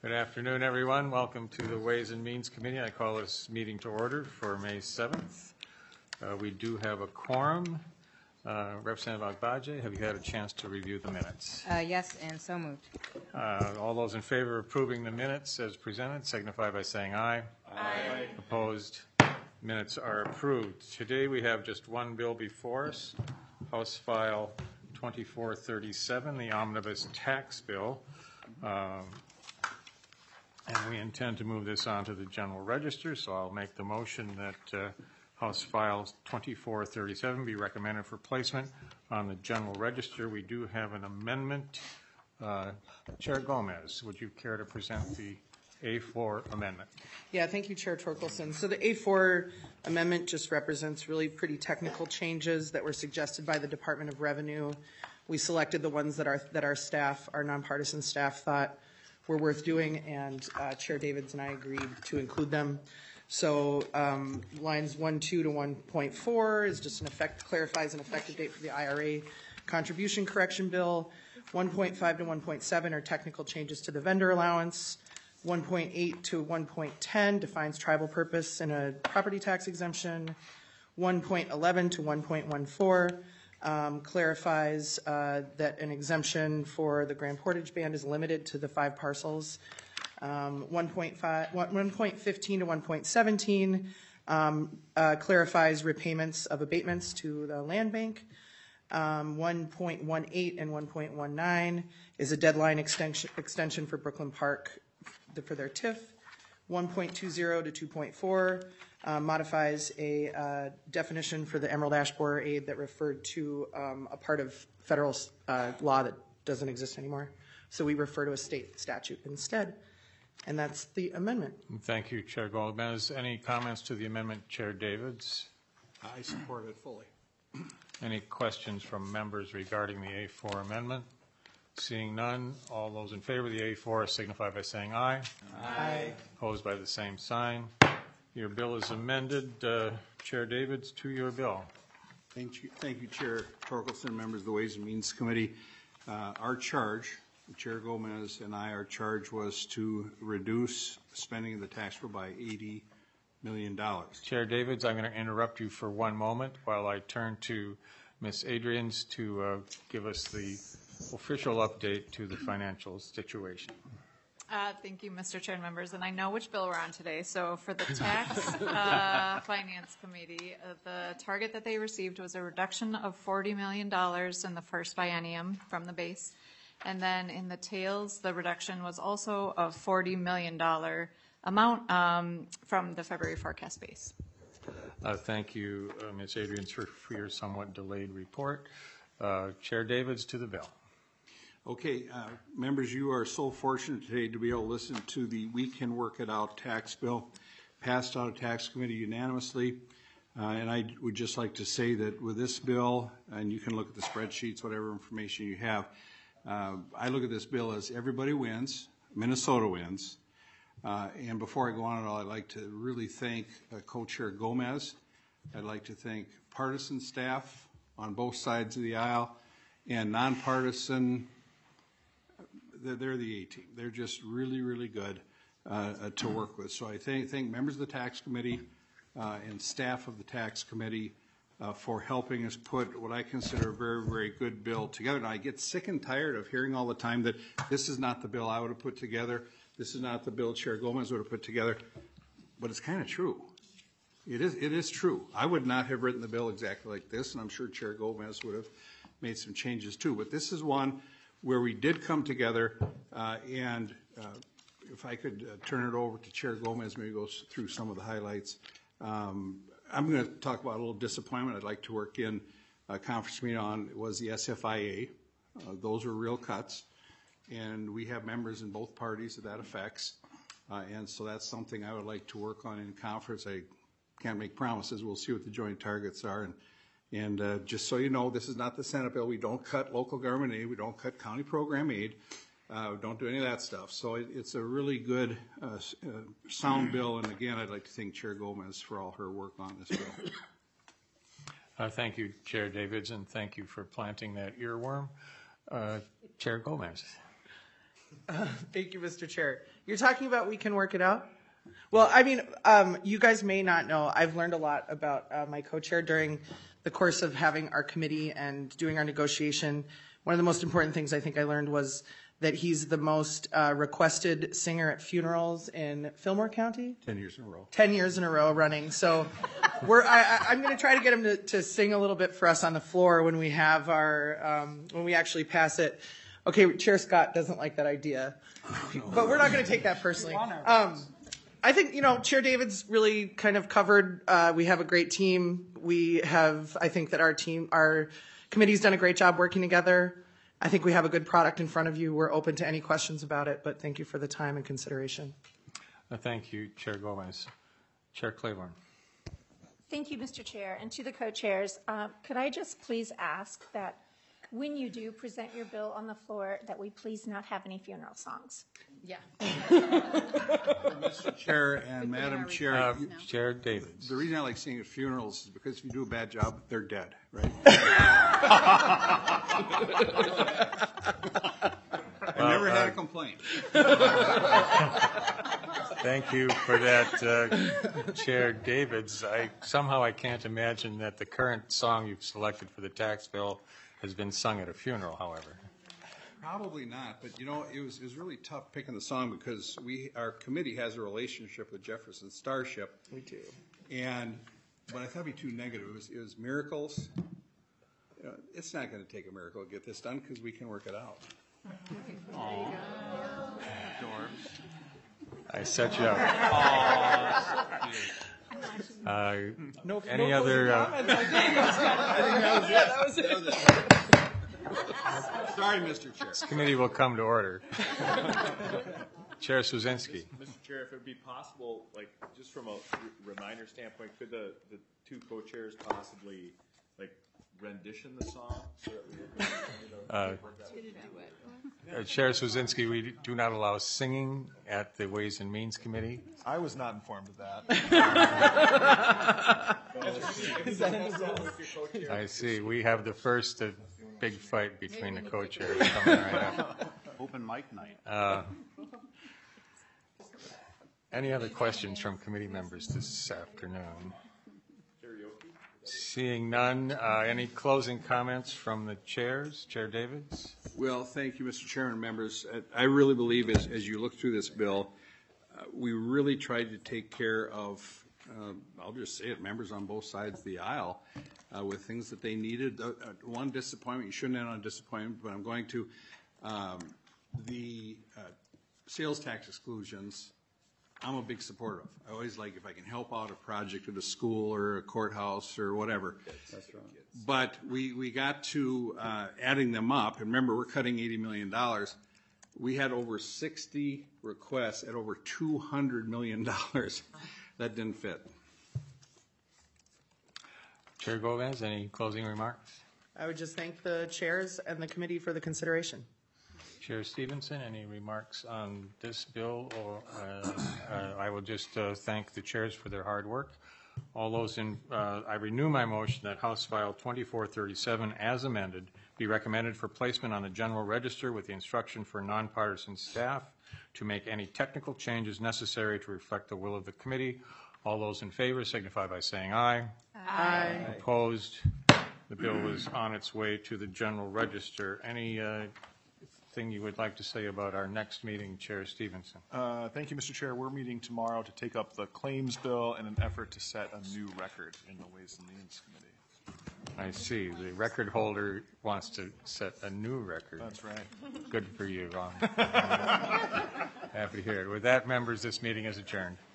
Good afternoon, everyone. Welcome to the Ways and Means Committee. I call this meeting to order for May 7th. We do have a quorum. Representative Agbaje, have you had a chance to review the minutes? Yes, and so moved. All those in favor of approving the minutes as presented signify by saying aye. Aye. Opposed? Minutes are approved. Today we have just one bill before us, House File 2437, the Omnibus Tax Bill. And we intend to move this on to the General Register, so I'll make the motion that House File 2437 be recommended for placement on the General Register. We do have an amendment. Chair Gomez, would you care to present the A4 amendment? Yeah, thank you, Chair Torkelson. So the A4 amendment just represents really pretty technical changes that were suggested by the Department of Revenue. We selected the ones that our staff, our nonpartisan staff, thought were worth doing, and Chair Davids and I agreed to include them. So lines 1.2 to 1.4 is just clarifies an effective date for the IRA contribution correction bill. 1.5 to 1.7 are technical changes to the vendor allowance. 1.8 to 1.10 defines tribal purpose in a property tax exemption. 1.11 to 1.14 clarifies that an exemption for the Grand Portage Band is limited to the 5 parcels. 1.15 to 1.17 clarifies repayments of abatements to the land bank. 1.18 and 1.19 is a deadline extension for Brooklyn Park for their TIF. 1.20 to 2.4 modifies a definition for the Emerald Ash Borer aid that referred to a part of federal law that doesn't exist anymore. So we refer to a state statute instead. And that's the amendment. Thank you, Chair Gomez. Any comments to the amendment, Chair Davids? I support it fully. Any questions from members regarding the A4 amendment? Seeing none, all those in favor of the A4 signify by saying aye. Aye. Opposed by the same sign. Your bill is amended. Chair Davids, to your bill. Thank you, Chair Torkelson, members of the Ways and Means Committee. Our charge, Chair Gomez and I, our charge was to reduce spending of the tax bill by $80 million. Chair Davids, I'm going to interrupt you for one moment while I turn to Ms. Adrians to give us the official update to the financial situation. Thank you, Mr. Chair and members. And I know which bill we're on today. So for the Tax Finance Committee, the target that they received was a reduction of $40 million in the first biennium from the base. And then in the tails, the reduction was also a $40 million amount from the February forecast base. Thank you, Ms. Adrians, for your somewhat delayed report. Chair Davids, to the bill. Okay, members, you are so fortunate today to be able to listen to the We Can Work It Out tax bill passed out of tax committee unanimously. And I would just like to say that with this bill, and you can look at the spreadsheets, whatever information you have, I look at this bill as everybody wins, Minnesota wins. And before I go on at all, I'd like to really thank Co-Chair Gomez. I'd like to thank partisan staff on both sides of the aisle and nonpartisan. They're the A-team. They're just really, really good to work with. So I thank members of the tax committee and staff of the tax committee for helping us put what I consider a very, very good bill together. And I get sick and tired of hearing all the time that this is not the bill I would have put together. This is not the bill Chair Gomez would have put together. But it's kind of true. It is true. I would not have written the bill exactly like this, and I'm sure Chair Gomez would have made some changes too. But this is one where we did come together, and if I could turn it over to Chair Gomez, maybe go through some of the highlights. I'm going to talk about a little disappointment I'd like to work in a conference meeting on was the SFIA. Those were real cuts, and we have members in both parties that affects, and so that's something I would like to work on in conference. I can't make promises. We'll see what the joint targets are. And just so you know, this is not the Senate bill. We don't cut local government aid. We don't cut county program aid. We don't do any of that stuff. So it's a really good, sound bill. And again, I'd like to thank Chair Gomez for all her work on this bill. Thank you, Chair Davids, and thank you for planting that earworm. Chair Gomez. Thank you, Mr. Chair. You're talking about we can work it out? Well, I mean, you guys may not know, I've learned a lot about my co-chair during the course of having our committee and doing our negotiation. One of the most important things I think I learned was that he's the most requested singer at funerals in Fillmore County. 10 years in a row. 10 years in a row running. So I'm going to try to get him to sing a little bit for us on the floor when we have our, when we actually pass it. Okay, Chair Scott doesn't like that idea, but we're not going to take that personally. I think, Chair David's really kind of covered, we have a great team. I think that our committee's done a great job working together. I think we have a good product in front of you. We're open to any questions about it, but thank you for the time and consideration. Thank you, Chair Gomez. Chair Claiborne. Thank you, Mr. Chair. And to the co-chairs, could I just please ask that when you do present your bill on the floor, that we please not have any funeral songs? Yeah. Mr. Chair and Madam Chair, Chair Davids. the reason I like singing at funerals is because if you do a bad job, they're dead, right? I never had a complaint. Thank you for that, Chair Davids. Somehow I can't imagine that the current song you've selected for the tax bill has been sung at a funeral, however. Probably not, but it was really tough picking the song because our committee has a relationship with Jefferson Starship. We do. But I thought it'd be too negative. It was miracles. It's not going to take a miracle to get this done because we can work it out. I set you up. Any other? Sorry, Mr. Chair. This committee will come to order. Chair Suzinski. Mr. Chair, if it would be possible, just from a reminder standpoint, could the two co-chairs possibly rendition the song? So that we Chair Suzinski, we do not allow singing at the Ways and Means Committee. I was not informed of that. I see. We have the first big fight between the co-chairs coming right up. Open mic night. Any other questions from committee members this afternoon? Seeing none, any closing comments from the chairs? Chair Davids? Well, thank you, Mr. Chairman, members. I really believe as you look through this bill, we really tried to take care of, I'll just say it, members on both sides of the aisle with things that they needed. One disappointment, you shouldn't end on a disappointment, but I'm going to. The sales tax exclusions, I'm a big supporter of. I always like if I can help out a project at a school or a courthouse or whatever. That's right. But we got to adding them up, and remember, we're cutting $80 million. We had over 60 requests at over $200 million. That didn't fit. Chair Gomez, any closing remarks? I would just thank the chairs and the committee for the consideration. Chair Stevenson, any remarks on this bill? Or I will just thank the chairs for their hard work. All those I renew my motion that House File 2437 as amended be recommended for placement on the General Register with the instruction for nonpartisan staff to make any technical changes necessary to reflect the will of the committee. All those in favor signify by saying aye. Aye. Opposed? The bill is on its way to the General Register. Any thing you would like to say about our next meeting, Chair Stevenson? Thank you, Mr. Chair. We're meeting tomorrow to take up the claims bill in an effort to set a new record in the Ways and Means Committee. I see. The record holder wants to set a new record. That's right. Good for you, Ron. Happy to hear it. With that, members, this meeting is adjourned.